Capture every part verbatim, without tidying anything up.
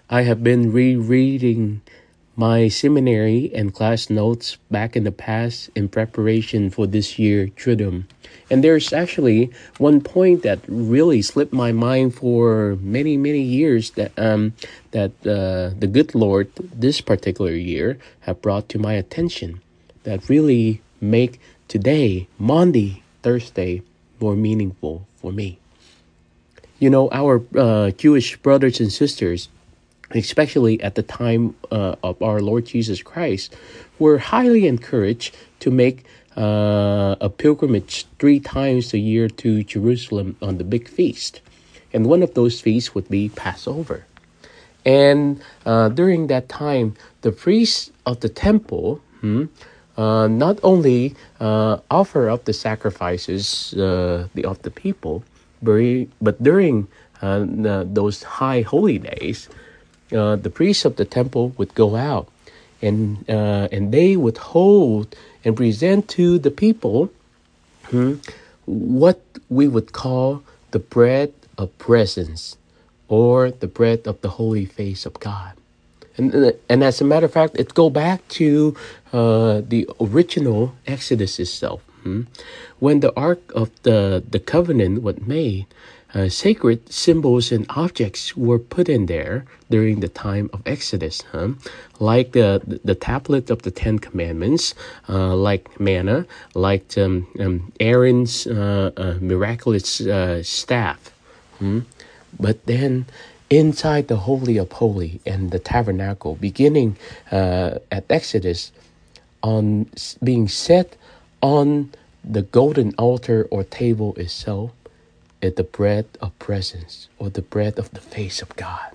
I have been rereading my seminary and class notes back in the past in preparation for this year Triduum. And there's actually one point that really slipped my mind for many, many years that um that uh, the good Lord this particular year have brought to my attention that really make today, Maundy, Thursday, more meaningful for me. You know, our uh, Jewish brothers and sisters, especially at the time uh, of our Lord Jesus Christ, were highly encouraged to make uh, a pilgrimage three times a year to Jerusalem on the big feast. And one of those feasts would be Passover. And uh, during that time, the priests of the temple hmm, uh, not only uh, offer up the sacrifices uh, the, of the people, but during uh, the, those high holy days, uh, the priests of the temple would go out and uh, and they would hold and present to the people hmm, what we would call the bread of presence, or the bread of the holy face of God. And, and as a matter of fact, it go back to uh, the original Exodus itself. Hmm? When the Ark of the, the Covenant was made, uh, sacred symbols and objects were put in there during the time of Exodus, huh? Like the, the tablet of the Ten Commandments, uh, like manna, like um, um, Aaron's uh, uh, miraculous uh, staff. Hmm? But then inside the Holy of Holies and the tabernacle, beginning uh, at Exodus, on being set on the golden altar or table itself, is the bread of presence, or the bread of the face of God.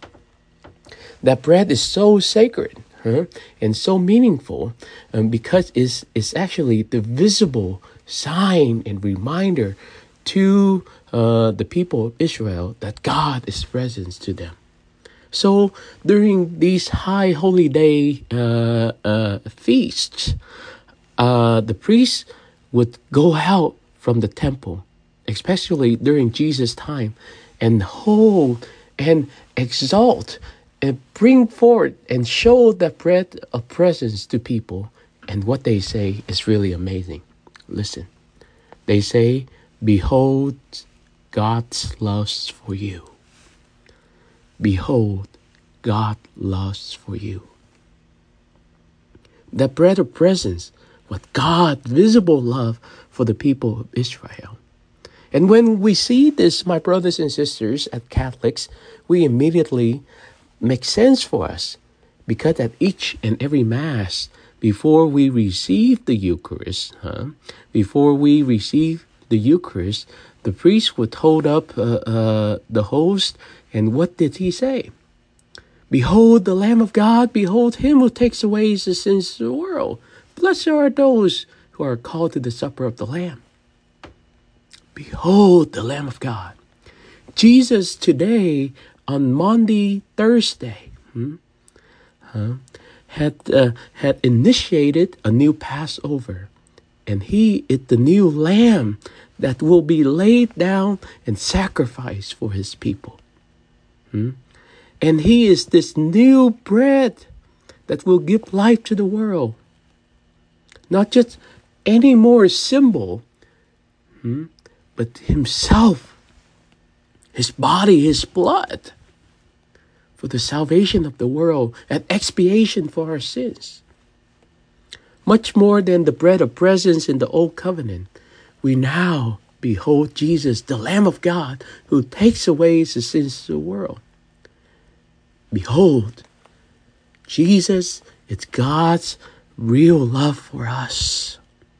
That bread is so sacred huh, and so meaningful um, because it's, it's actually the visible sign and reminder to uh, the people of Israel that God is present to them. So during these high holy day uh, uh, feasts, uh, the priests would go out from the temple, especially during Jesus' time, and hold and exalt and bring forth and show the bread of presence to people. And what they say is really amazing. Listen, they say, "Behold, God's loves for you. Behold, God loves for you." The bread of presence, with God's visible love for the people of Israel. And when we see this, my brothers and sisters, as Catholics, we immediately make sense for us, because at each and every Mass, before we receive the Eucharist, huh, before we receive the Eucharist, the priest would hold up uh, uh, the host, and what did he say? "Behold the Lamb of God, behold him who takes away the sins of the world. Blessed are those who are called to the supper of the Lamb." Behold the Lamb of God. Jesus today, on Maundy, Thursday, hmm, huh, had, uh, had initiated a new Passover. And he is the new lamb that will be laid down and sacrificed for his people. Hmm? And he is this new bread that will give life to the world. Not just any more symbol, hmm? but himself, his body, his blood, for the salvation of the world and expiation for our sins. Much more than the bread of presence in the Old Covenant, we now behold Jesus, the Lamb of God, who takes away the sins of the world. Behold, Jesus is God's real love for us.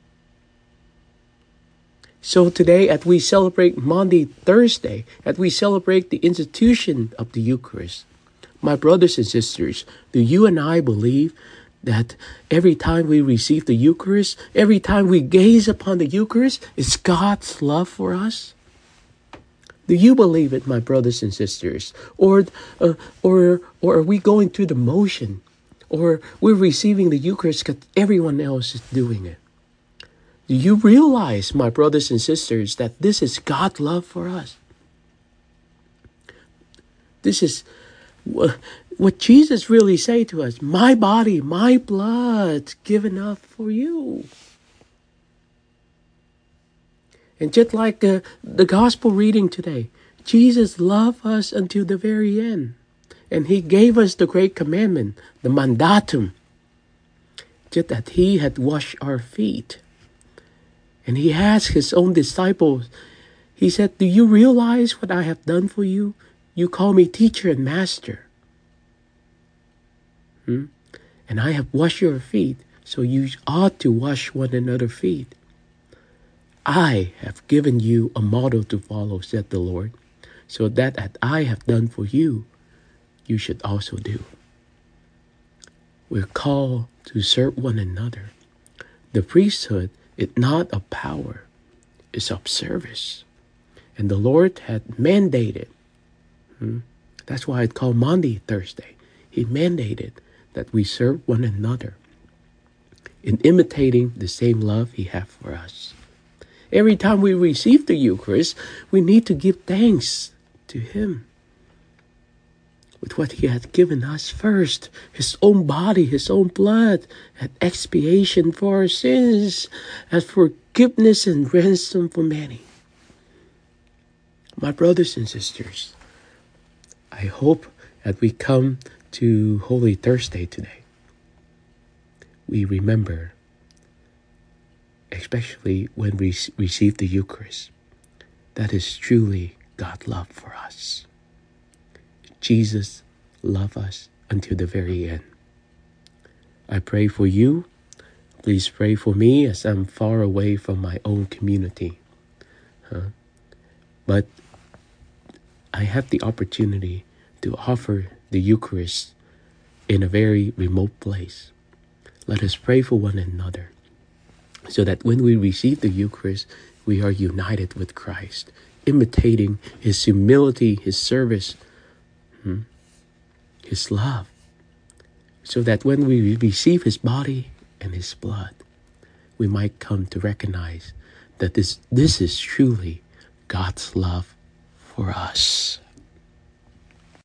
So today, as we celebrate Maundy, Thursday, as we celebrate the institution of the Eucharist, my brothers and sisters, do you and I believe that every time we receive the Eucharist, every time we gaze upon the Eucharist, is God's love for us? Do you believe it, my brothers and sisters? Or, uh, or, or are we going through the motion? Or we're receiving the Eucharist because everyone else is doing it? Do you realize, my brothers and sisters, that this is God's love for us? This is What Jesus really say to us, my body, my blood given up for you. And just like uh, the gospel reading today, Jesus loved us until the very end. And he gave us the great commandment, the mandatum, just that he had washed our feet. And he asked his own disciples, he said, do you realize what I have done for you? You call me teacher and master. Hmm? And I have washed your feet, so you ought to wash one another's feet. I have given you a model to follow, said the Lord, so that as I have done for you, you should also do. We're called to serve one another. The priesthood is not of power, it's of service. And the Lord had mandated, hmm, that's why it's called Maundy Thursday. He mandated that we serve one another in imitating the same love he has for us. Every time we receive the Eucharist, we need to give thanks to him with what he has given us first, his own body, his own blood, as expiation for our sins, as forgiveness and ransom for many. My brothers and sisters, I hope as we come to Holy Thursday today, we remember, especially when we receive the Eucharist, that is truly God's love for us. Jesus loved us until the very end. I pray for you. Please pray for me as I'm far away from my own community. Huh? But I have the opportunity to offer the Eucharist in a very remote place. Let us pray for one another so that when we receive the Eucharist, we are united with Christ, imitating his humility, his service, hmm, his love, so that when we receive his body and his blood, we might come to recognize that this, this is truly God's love for us.